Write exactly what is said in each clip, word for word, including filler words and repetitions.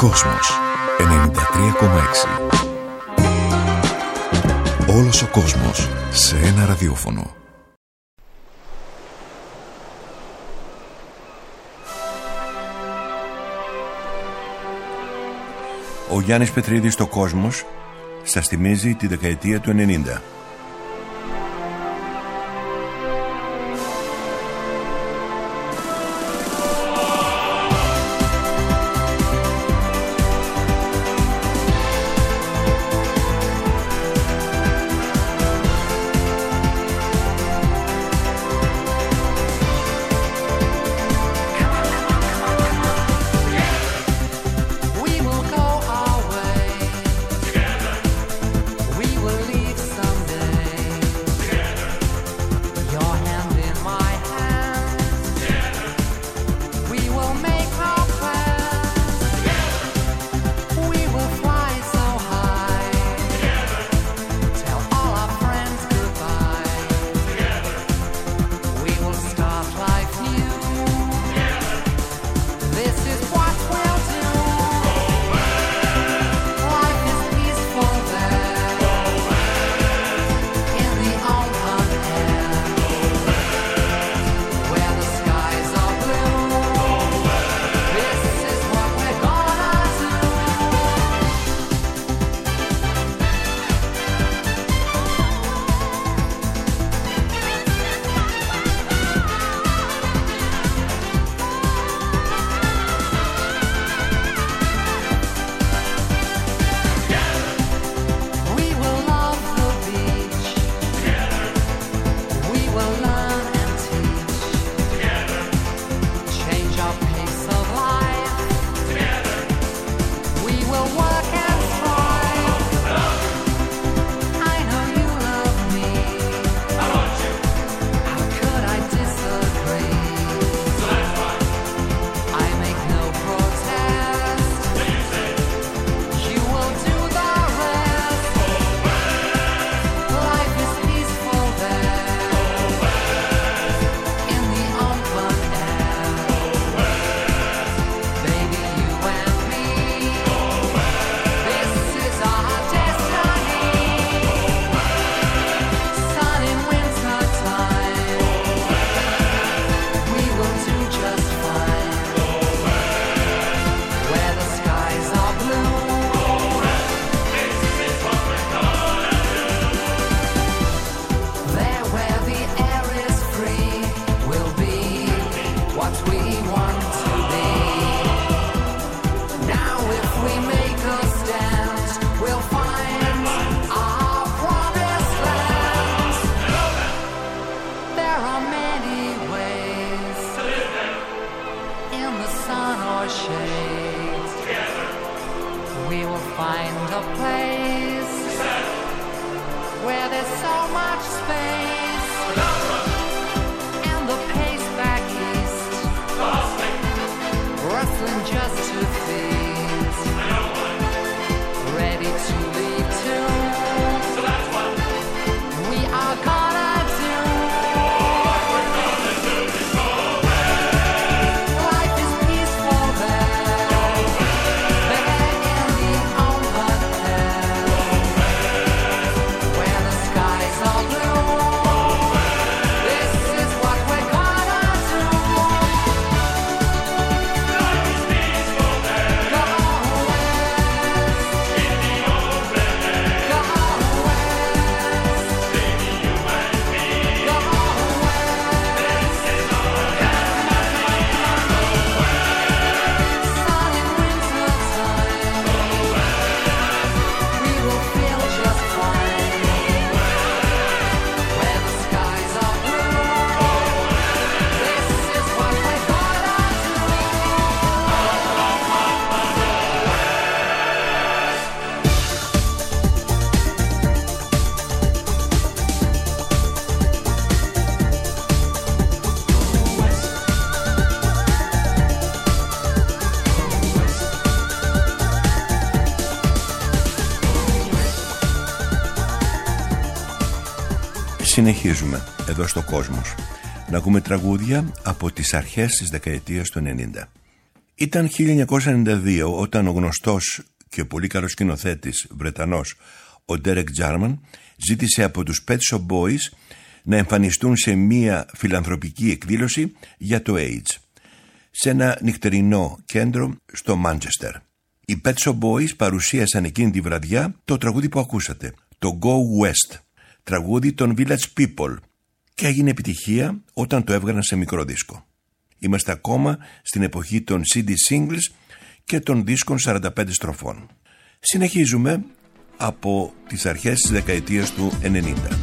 Κόσμος ενενήντα τρία κόμμα έξι. Όλος ο κόσμος σε ένα ραδιόφωνο. Ο Γιάννης Πετρίδης στο Κόσμος σας θυμίζει τη δεκαετία του ενενήντα. Συνεχίζουμε εδώ στο Κόσμος να ακούμε τραγούδια από τις αρχές της δεκαετίας του ενενήντα. Ήταν χίλια εννιακόσια ενενήντα δύο όταν ο γνωστός και πολύ καλός σκηνοθέτης Βρετανός ο Derek Jarman ζήτησε από τους Pet Shop Boys να εμφανιστούν σε μία φιλανθρωπική εκδήλωση για το AIDS σε ένα νυχτερινό κέντρο στο Μάντσεστερ. Οι Pet Shop Boys παρουσίασαν εκείνη τη βραδιά το τραγούδι που ακούσατε, το Go West, τραγούδι των Village People, και έγινε επιτυχία όταν το έβγαλαν σε μικρό δίσκο. Είμαστε ακόμα στην εποχή των σι ντι singles και των δίσκων σαράντα πέντε στροφών. Συνεχίζουμε από τις αρχές της δεκαετίας του ενενήντα.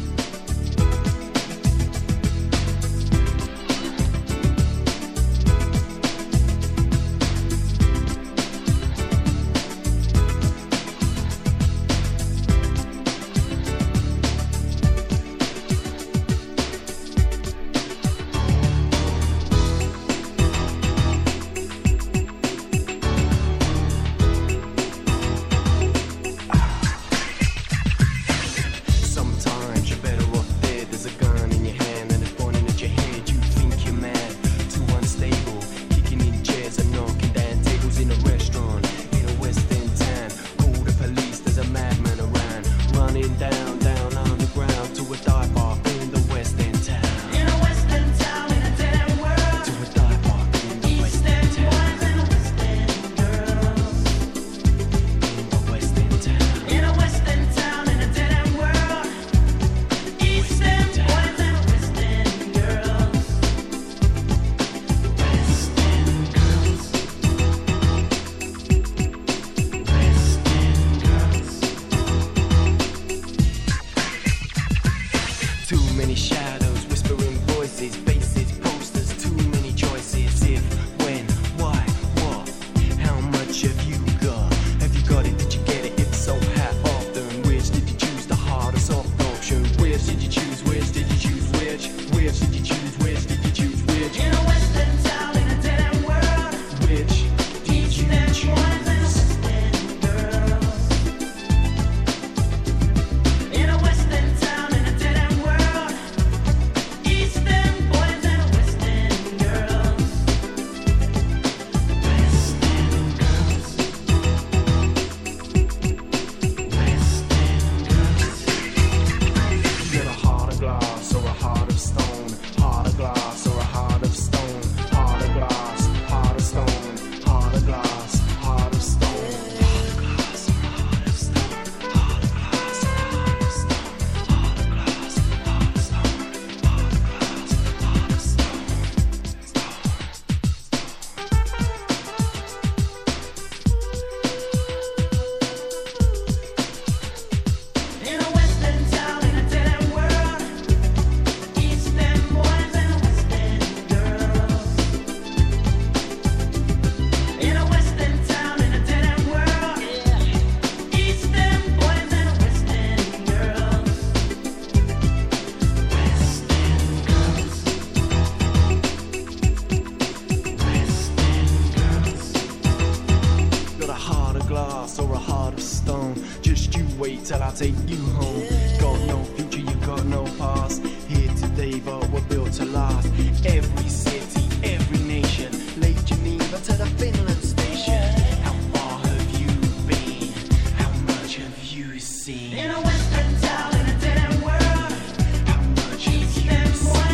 Till I take you home. Got no future, you got no past. Here today, but we're built to last. Every city, every nation, Lake Geneva to the Finland station. How far have you been? How much have you seen? In a western town, in a dead end world. How much have you seen?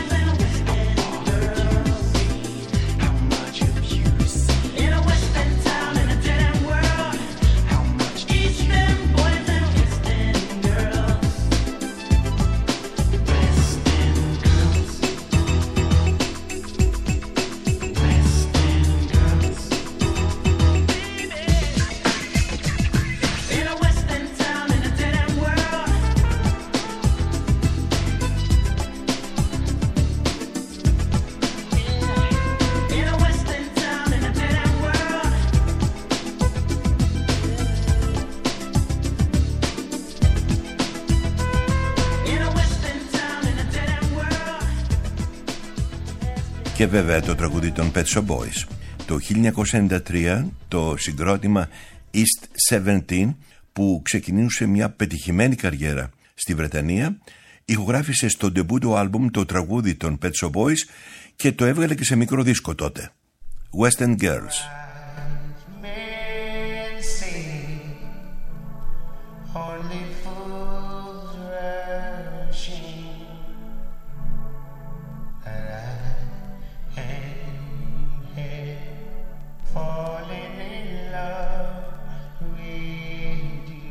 How far have you been? How much have you seen? In a western town, in a dead end world. How much Eastern boys and Και βέβαια το τραγούδι των Pet Shop Boys. Το χίλια εννιακόσια ενενήντα τρία το συγκρότημα East εβδομήντα, που ξεκινούσε μια πετυχημένη καριέρα στη Βρετανία, ηχογράφησε στο ντεμπού του άλμπουμ το τραγούδι των Pet Shop Boys και το έβγαλε και σε μικρό δίσκο τότε, West End Girls. Only fools rushing, and I ain't here falling in love with you.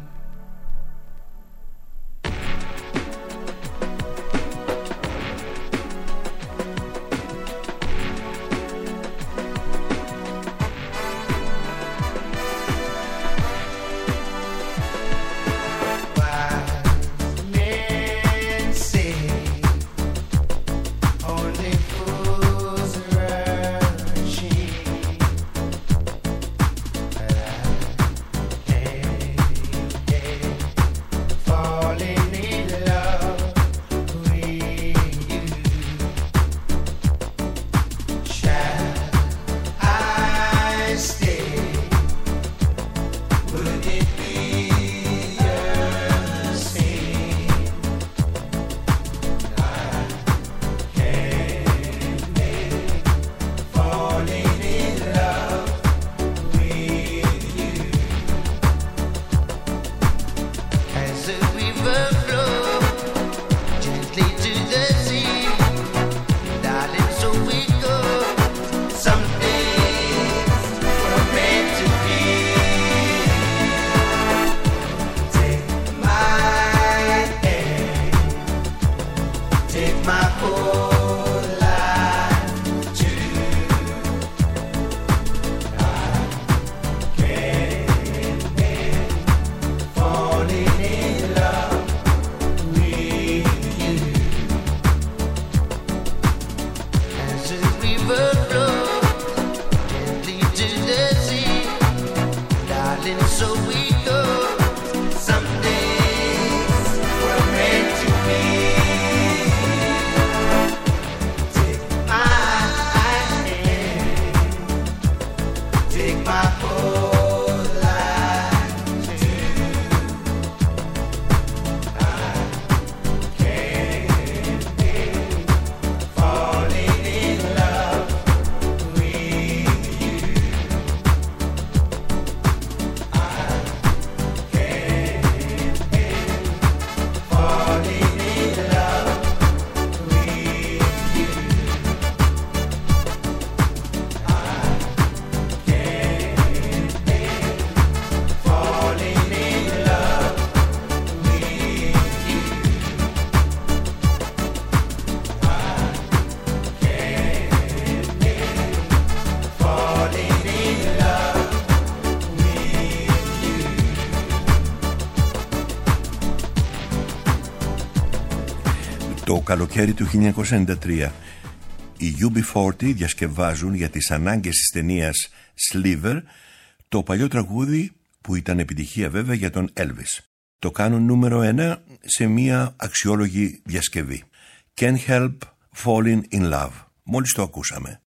Το καλοκαίρι του χίλια εννιακόσια ενενήντα τρία οι γιου μπι σαράντα διασκευάζουν για τις ανάγκες της ταινίας Sliver το παλιό τραγούδι που ήταν επιτυχία βέβαια για τον Elvis. Το κάνουν νούμερο ένα σε μια αξιόλογη διασκευή. Can't Help Falling in Love. Μόλις το ακούσαμε.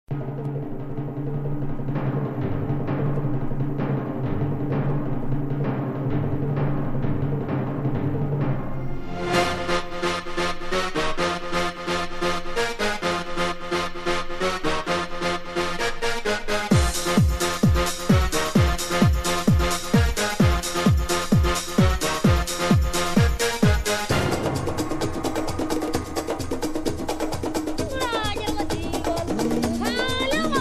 Hello.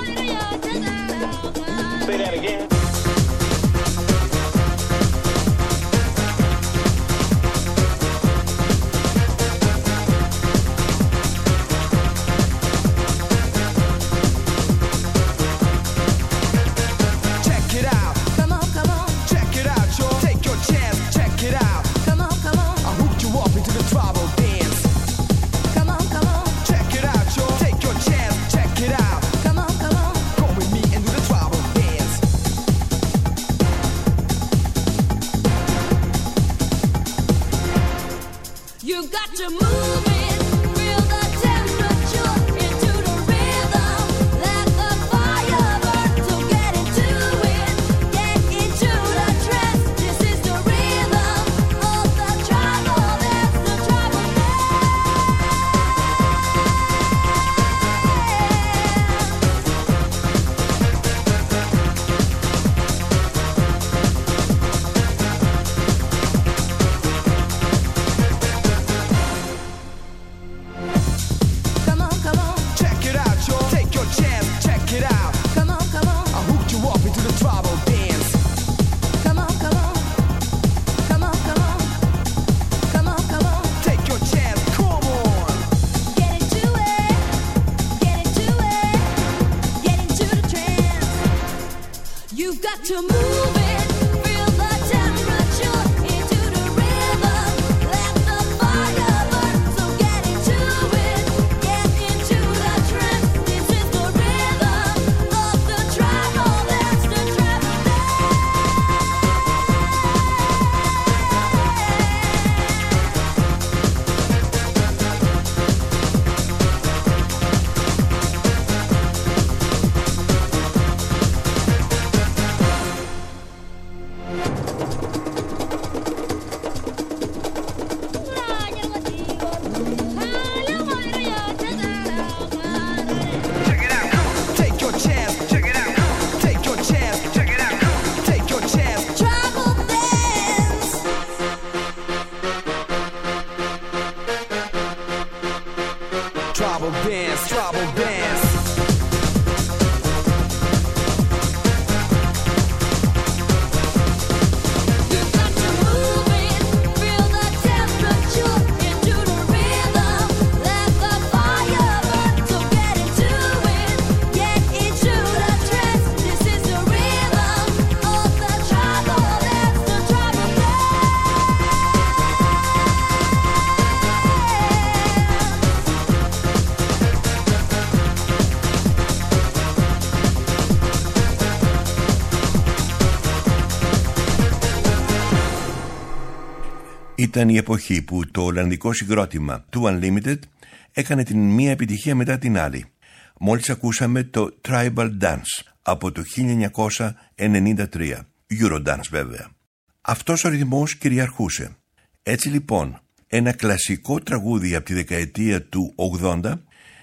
Ήταν η εποχή που το ολλανδικό συγκρότημα του Unlimited έκανε την μία επιτυχία μετά την άλλη. Μόλις ακούσαμε το Tribal Dance από το χίλια εννιακόσια ενενήντα τρία, Eurodance βέβαια. Αυτός ο ρυθμός κυριαρχούσε. Έτσι λοιπόν, ένα κλασικό τραγούδι από τη δεκαετία του ογδόντα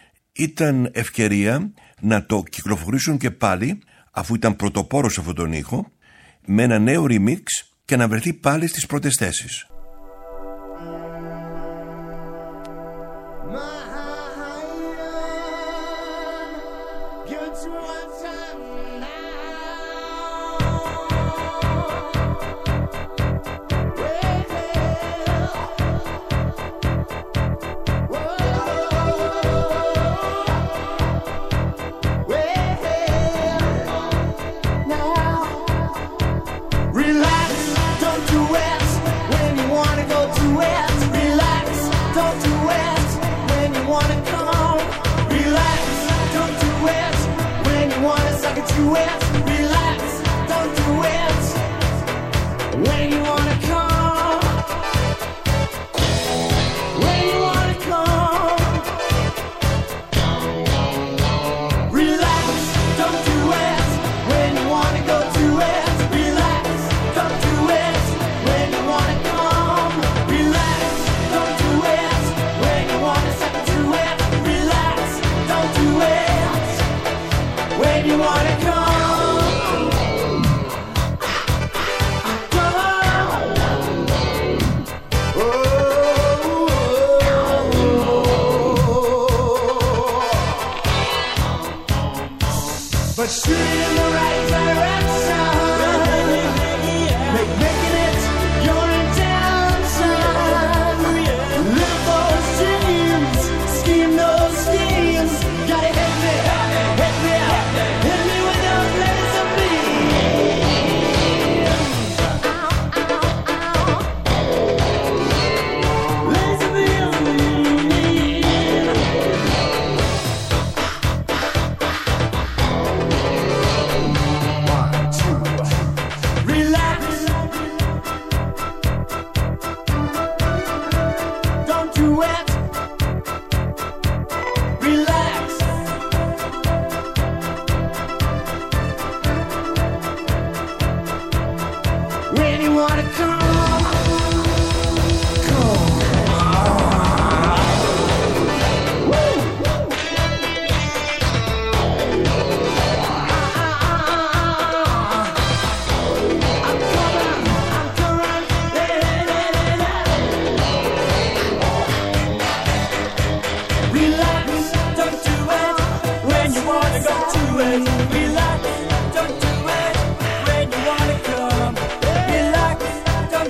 ήταν ευκαιρία να το κυκλοφορήσουν και πάλι, αφού ήταν πρωτοπόρος σε αυτόν τον ήχο, με ένα νέο remix και να βρεθεί πάλι στις πρώτες θέσεις. But shoot in the right direction. Make making it your intention. Live those dreams, scheme those schemes. Gotta hit me, hit me, hit me with those laser beams. Laser Relax, don't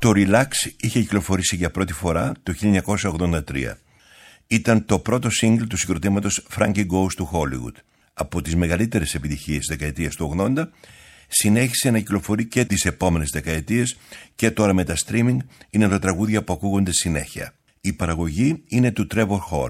Το Relax είχε κυκλοφορήσει για πρώτη φορά το χίλια εννιακόσια ογδόντα τρία. Ήταν το πρώτο single του συγκροτήματος Frankie Goes to Hollywood. Από τις μεγαλύτερες επιτυχίες της δεκαετίας του ογδόντα, συνέχισε να κυκλοφορεί και τις επόμενες δεκαετίες και τώρα με τα streaming είναι τα τραγούδια που ακούγονται συνέχεια. Η παραγωγή είναι του Trevor Horn.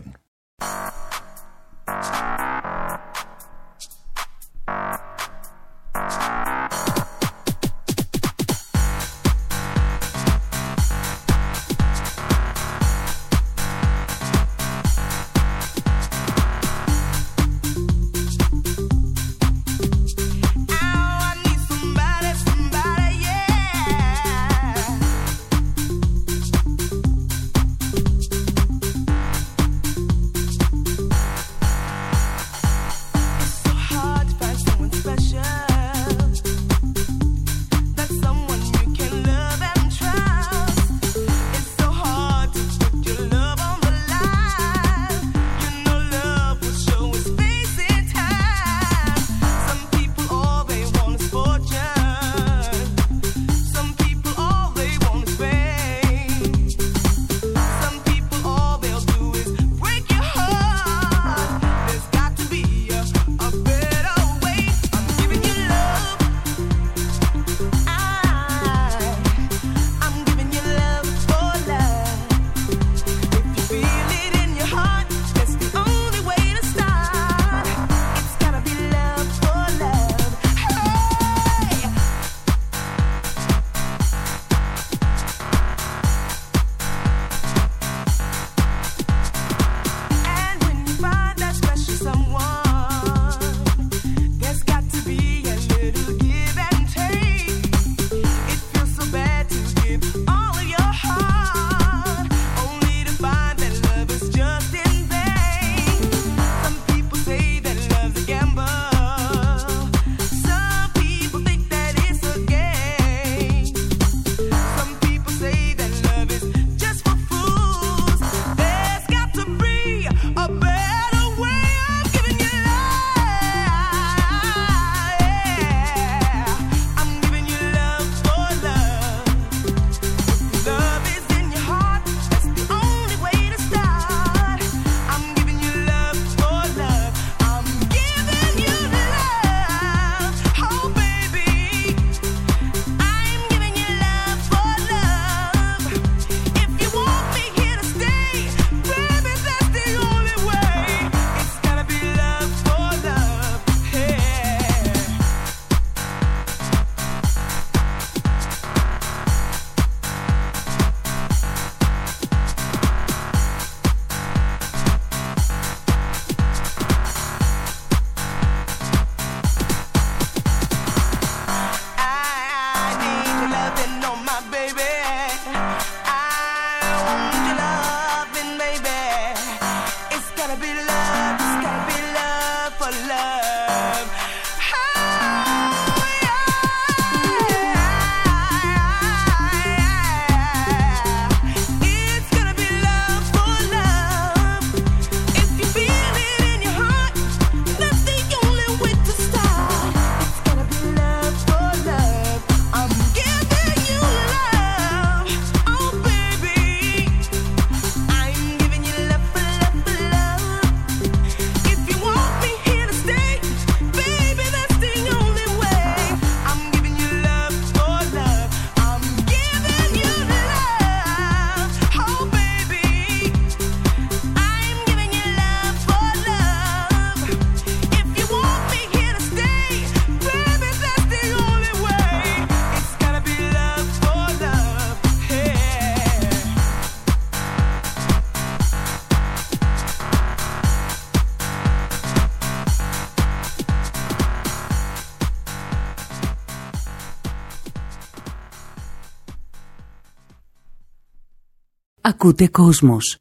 Ακούτε Κόσμος.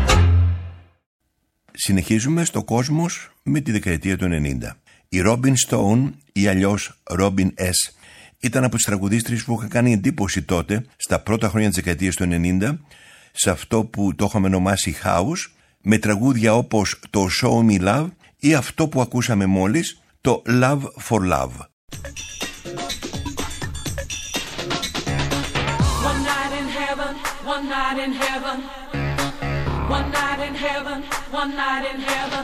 Συνεχίζουμε στο Κόσμος με τη δεκαετία του ενενήντα. Η Robin Stone ή αλλιώς Robin S. ήταν από τις τραγουδίστρες που είχαν κάνει εντύπωση τότε, στα πρώτα χρόνια της δεκαετίας του ενενήντα, σε αυτό που το είχαμε ονομάσει House, με τραγούδια όπως το Show Me Love ή αυτό που ακούσαμε μόλις, το Love for Love. One night in one night in heaven, one night in heaven, one night in heaven.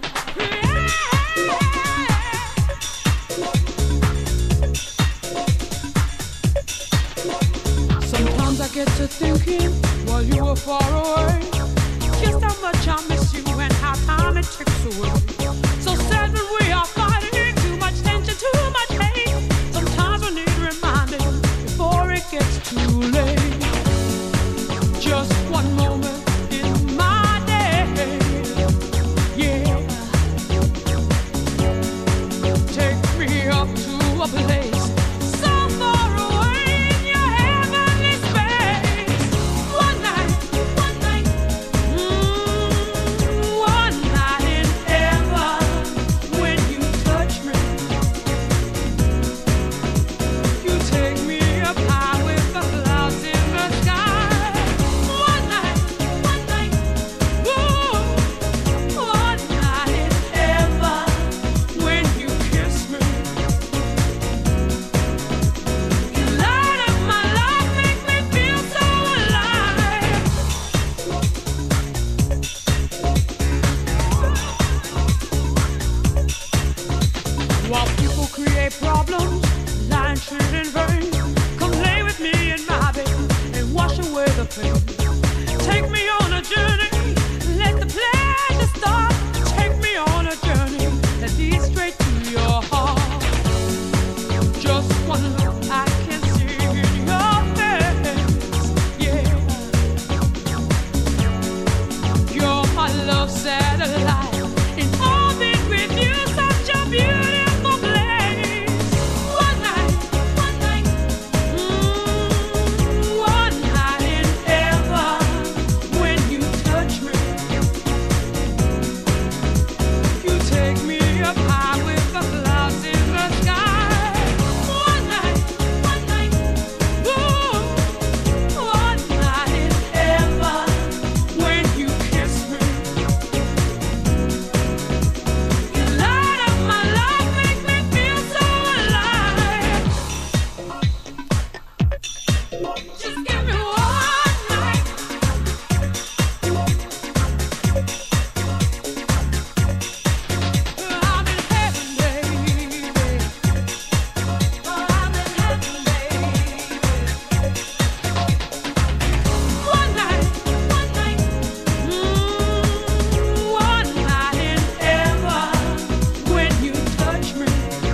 Sometimes I get to thinking while you were far away, just how much I miss you and how time it ticks away. So sad when we are fighting, too much tension, too much hate. Sometimes we need reminding before it gets too late. Just one moment in my day, yeah. Take me up to a place so far away in your heavenly space. One night, one night, mm, one night in heaven. When you touch me, you take me up high with the clouds in the sky. One night, one night, ooh, one night in heaven. When you kiss me, you light up my life, make me feel so alive. While people create problems, lying, treated in vain, come lay with me in my bed and wash away the pain. Take me on a journey, let the pleasure start. Take me on a journey that leads straight to your heart. Just one look I can see in your face, yeah. You're my love satellite, in orbit with you, such a beautiful place. One night, one night, mm, one night in heaven. When you touch me, you take me up high with the clouds in the sky. One night, one night, ooh, one night in heaven. When you kiss me, you light up my life, make me feel so alive. Just give me one night. I'm in heaven, baby. I'm in heaven, baby. One night, one night, mm, one night in heaven. When you touch me,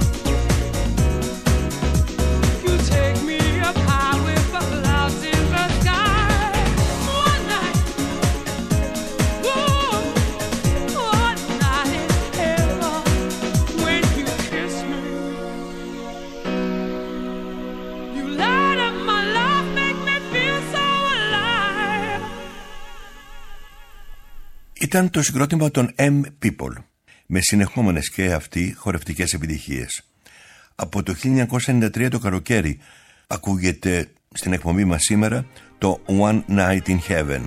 you take me up high with the clouds in the sky. One night, ooh, one night in heaven. When you kiss me, you light up my life, make me feel so alive. Ήταν το συγκρότημα των M People, με συνεχόμενες και αυτοί χορευτικές επιτυχίες. Από το χίλια εννιακόσια ενενήντα τρία το καλοκαίρι ακούγεται στην εκπομπή μας σήμερα το One Night in Heaven.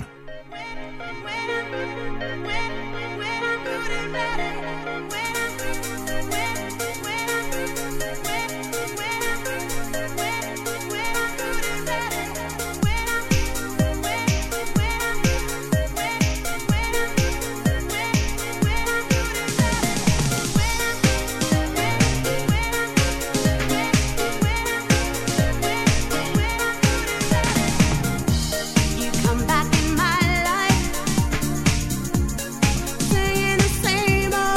You come back in my life, saying the same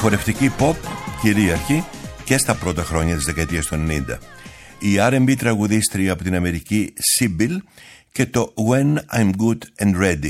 χορευτική pop κυρίαρχη και στα πρώτα χρόνια της δεκαετίας του ενενήντα. Η αρ εν μπι τραγουδίστρια από την Αμερική Sybil και το When I'm Good and Ready.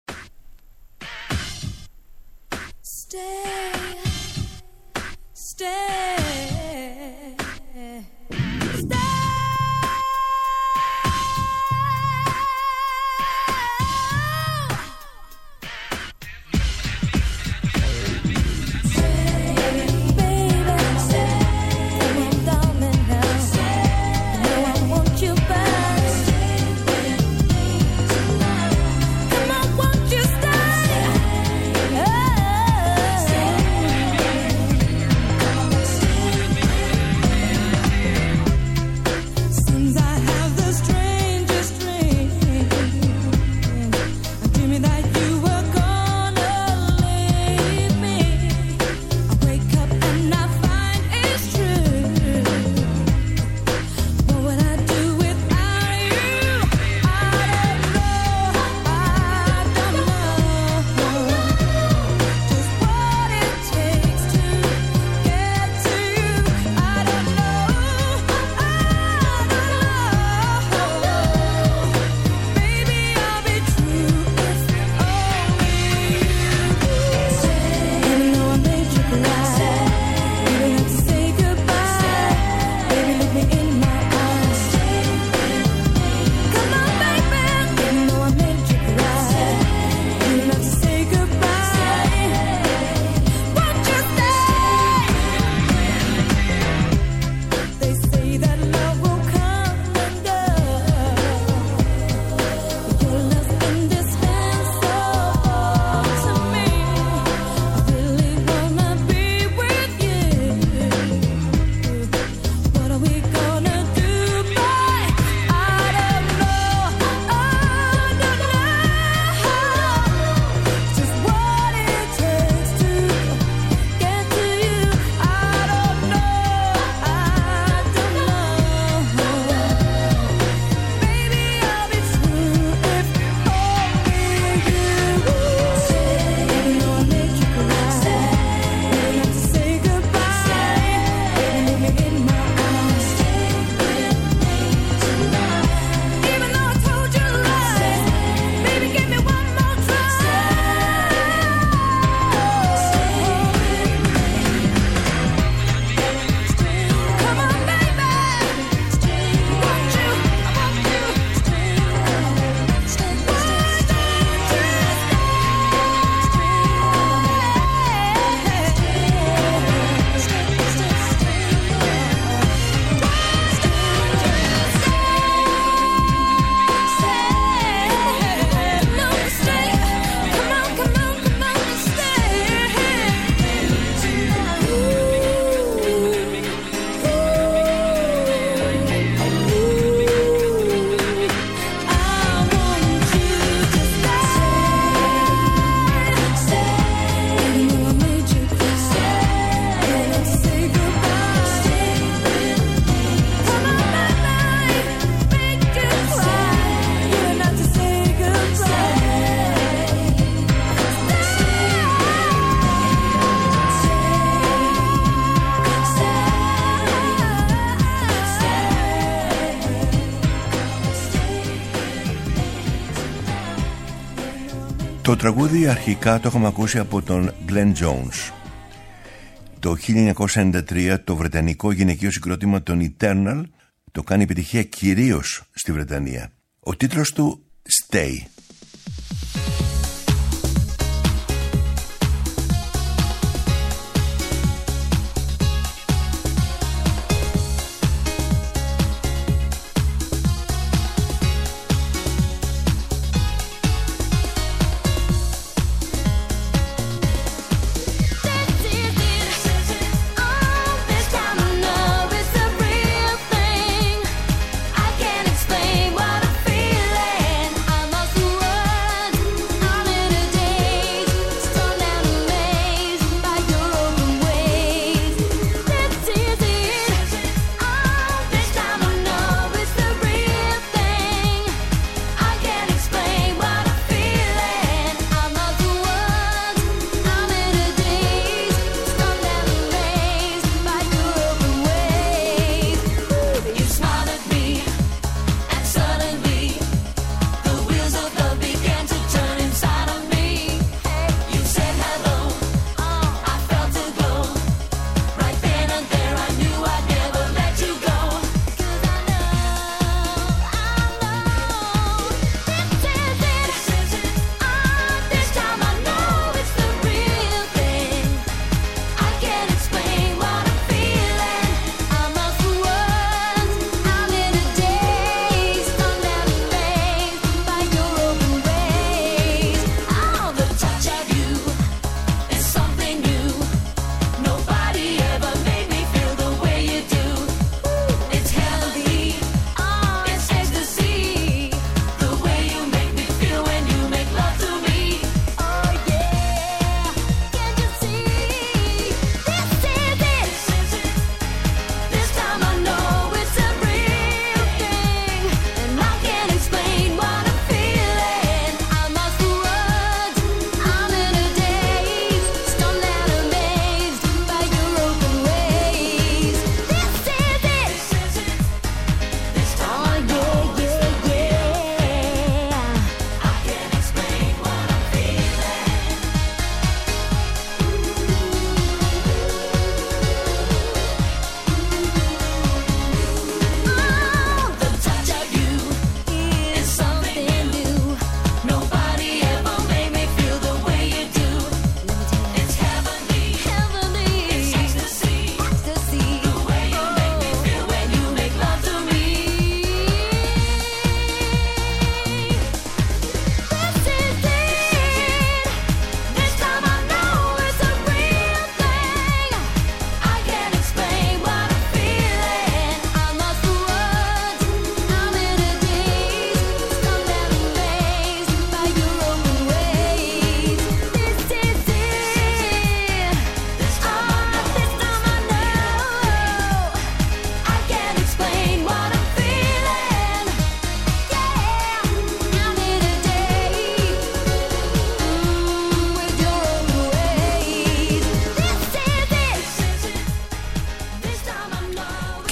Το τραγούδι αρχικά το έχουμε ακούσει από τον Glenn Jones. Το χίλια εννιακόσια ενενήντα τρία το βρετανικό γυναικείο συγκρότημα των Eternal το κάνει επιτυχία κυρίως στη Βρετανία. Ο τίτλος του Stay. I can't explain what I'm feeling. I must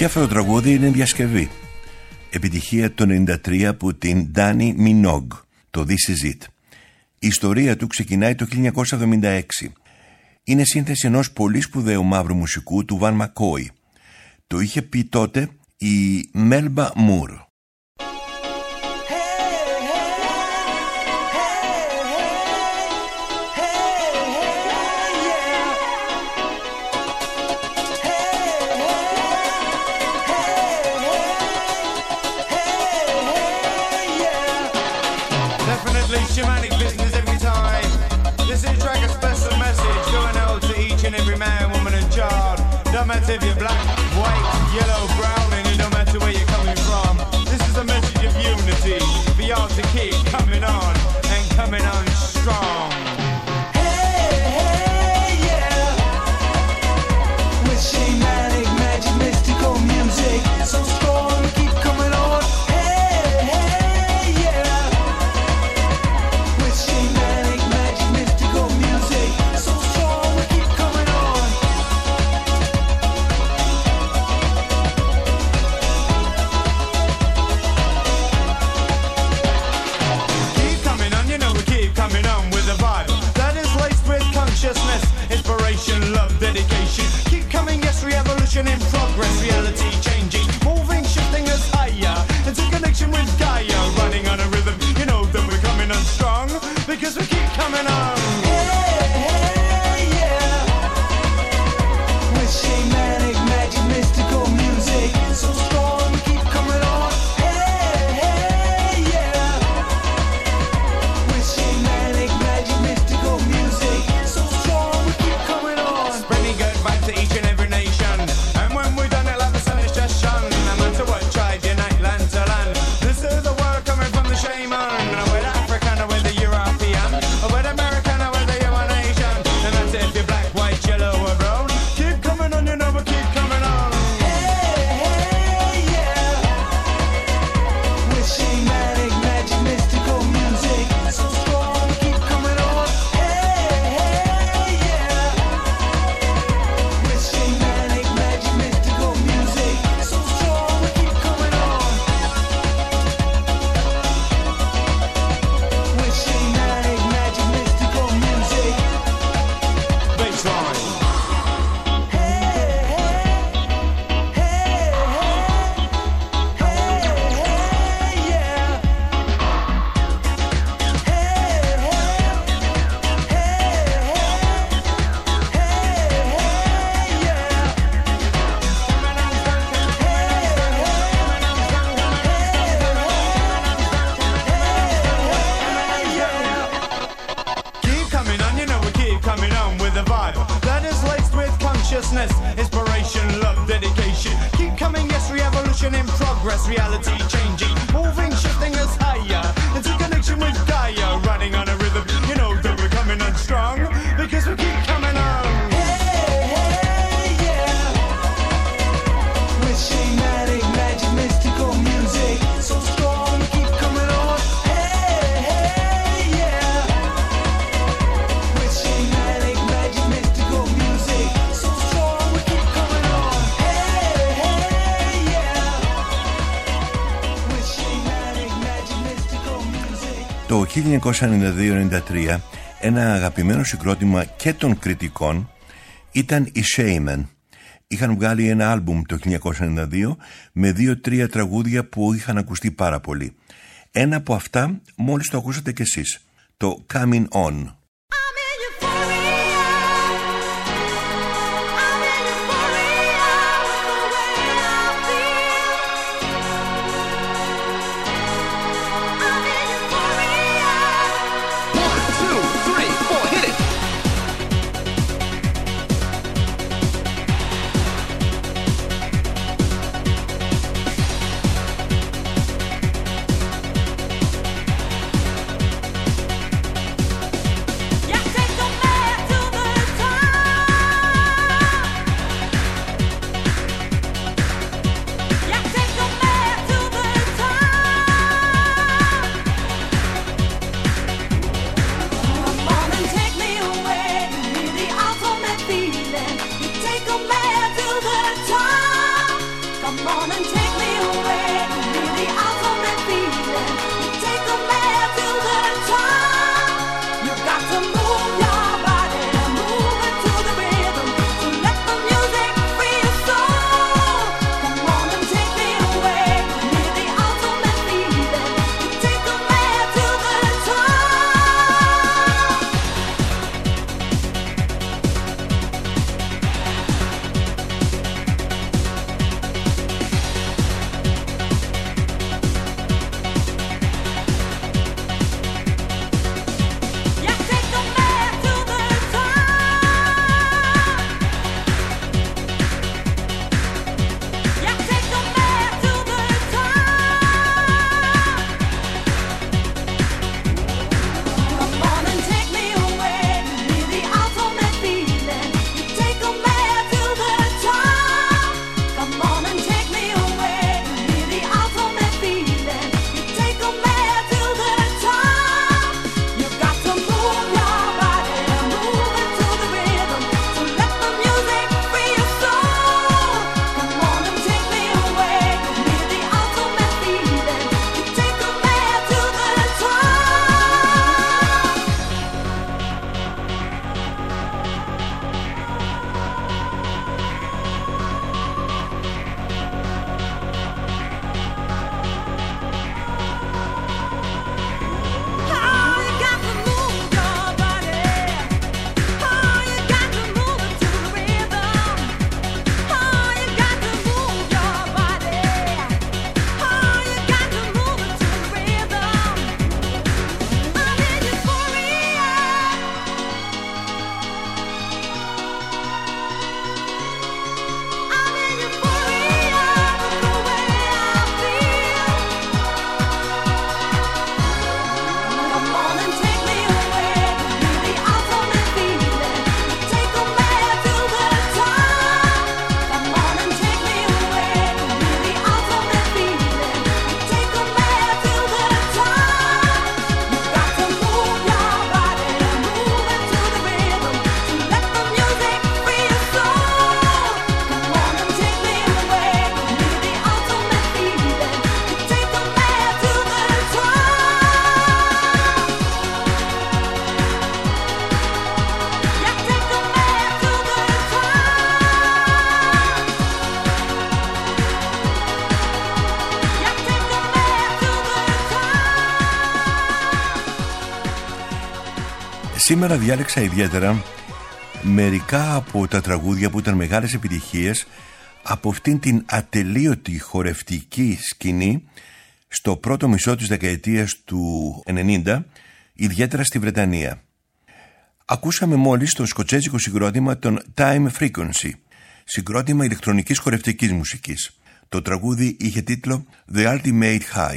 Και αυτό το τραγούδι είναι διασκευή. Επιτυχία το ενενήντα τρία από την Dani Minogue, το This Is It. Η ιστορία του ξεκινάει το χίλια εννιακόσια εβδομήντα έξι. Είναι σύνθεση ενός πολύ σπουδαίου μαύρου μουσικού, του Van McCoy. Το είχε πει τότε η Melba Moore. Shamanic business every time. This is track a special message going out to each and every man, woman and child. Don't matter if you're black, white, yellow, brown, and it don't matter where you're coming from. This is a message of unity for y'all to keep coming on and coming on strong. Hey, hey, yeah. With shamanic, magic, mystical music, so strong, keep coming on. Inspiration, love, dedication. Keep coming, yes, revolution in progress. Reality changing, moving, shifting us higher into connection with Gaia. Running on a rhythm, you know that we're coming on strong because we keep coming on. Hey, hey, yeah. With shamanic, magic, mystical music, so strong, we keep coming on. Hey, hey, yeah. With shamanic, magic, mystical music, so strong. Spreading good vibes to each and every nation. And when we done it like the sun is just shone. No matter what tribe, unite land to land. This is the word coming from the shaman. With the African or with the European, or with the American or with the human nation. No matter if you're black, white, yellow or brown. Keep coming on, you know we keep coming on. Hey, hey, yeah. With shamanic, magic, mystical music, so strong, we keep coming on. Hey, hey, yeah. With shamanic, magic, mystical music, so strong, we keep coming on. With shamanic, magic, mystical music. Baseline. Inspiration, love, dedication. Keep coming, yes, revolution in progress. Reality changing, moving, shifting us higher into connection with Gaia. Running on a rhythm, you know that we're coming on strong because we keep coming on. Hey, hey, yeah. With shamanic, magic, mystical music, so strong, we keep coming on. Hey, hey, yeah. With shamanic, magic, mystical music, so strong, we keep coming on. Hey, hey, yeah. With shamanic, magic, mystical music. Το χίλια εννιακόσια ενενήντα δύο ενενήντα τρία ένα αγαπημένο συγκρότημα και των κριτικών ήταν οι Shamen. Είχαν βγάλει ένα άλμπουμ το χίλια εννιακόσια ενενήντα δύο με δύο-τρία τραγούδια που είχαν ακουστεί πάρα πολύ. Ένα από αυτά μόλις το ακούσατε κι εσείς, το Coming On. Σήμερα διάλεξα ιδιαίτερα μερικά από τα τραγούδια που ήταν μεγάλες επιτυχίες από αυτήν την ατελείωτη χορευτική σκηνή στο πρώτο μισό της δεκαετίας του ενενήντα, ιδιαίτερα στη Βρετανία. Ακούσαμε μόλις το σκοτσέζικο συγκρότημα των Time Frequency, συγκρότημα ηλεκτρονικής χορευτικής μουσικής. Το τραγούδι είχε τίτλο The Ultimate High.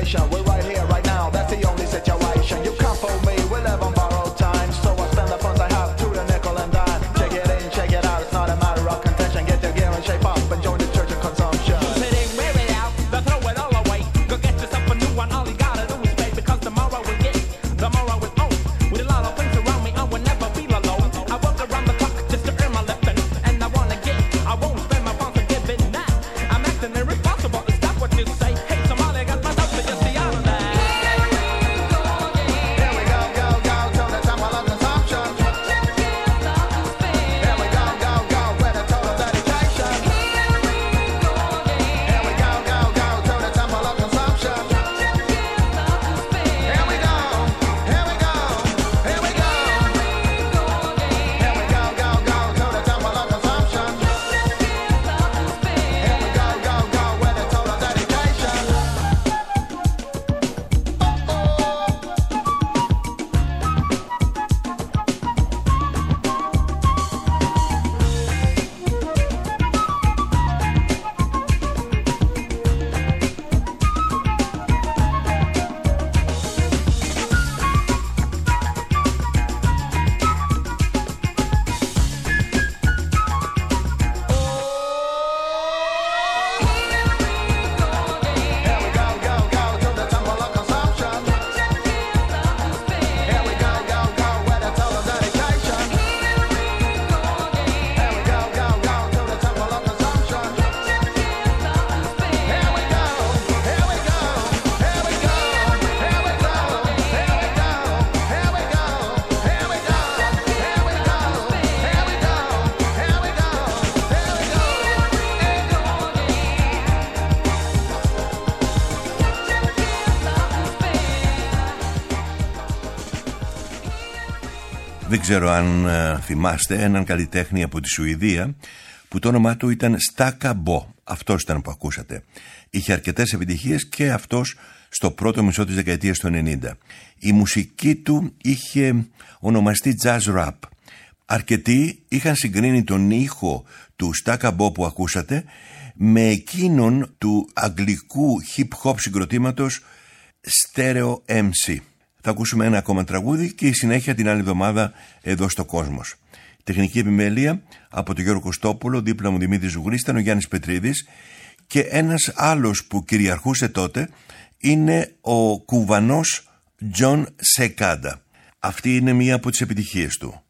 destination. We're right here, right now, that's the only situation. You can't fool me, we live on borrowed time. So I spend the funds I have to the nickel and dime. Check it in, check it out, it's not a matter of contention. Get your gear and shape up and join the church of consumption. Use it in, wear it out, then throw it all away. Go get yourself a new one, all you gotta do is pay. Because tomorrow we get, tomorrow is on. With a lot of things around me, I will never feel alone. I work around the clock just to earn my living. And I wanna get, I won't spend my funds on giving that. I'm acting irresponsible, is that what you say? Hey, somebody got my stuff, so you see all of that. Here we go, go, go, to the temple of consumption. Here we go, go, go, with a total dedication. Here we go, go, go, to the temple of consumption. Here we go, here we go, here we go. Here we go, go, go, to the temple of consumption. Here we go, go, go, with a total dedication. Here we go, go, go, to the temple of consumption. Here we go, go, go, with a total dedication. Here we go, go, go, to the temple of consumption. Here we go, here we go, here we go, here we go, here we go, here we go, here we go, here we go, here we go, here we go, Δεν ξέρω αν ε, θυμάστε έναν καλλιτέχνη από τη Σουηδία που το όνομά του ήταν Στάκα Μπο. Αυτός ήταν που ακούσατε. Είχε αρκετές επιτυχίες και αυτός στο πρώτο μισό της δεκαετίας του ενενήντα. Η μουσική του είχε ονομαστεί jazz rap. Αρκετοί είχαν συγκρίνει τον ήχο του Στάκα Μπο που ακούσατε με εκείνον του αγγλικού hip-hop συγκροτήματος Stereo εμ σι. Θα ακούσουμε ένα ακόμα τραγούδι και η συνέχεια την άλλη εβδομάδα εδώ στο Κόσμος. Τεχνική επιμέλεια από τον Γιώργο Κωστόπουλο, δίπλα μου Δημήτρης Ζουγρής, ήταν ο Γιάννης Πετρίδης και ένας άλλος που κυριαρχούσε τότε είναι ο Κουβανός Τζον Σεκάντα. Αυτή είναι μία από τις επιτυχίες του.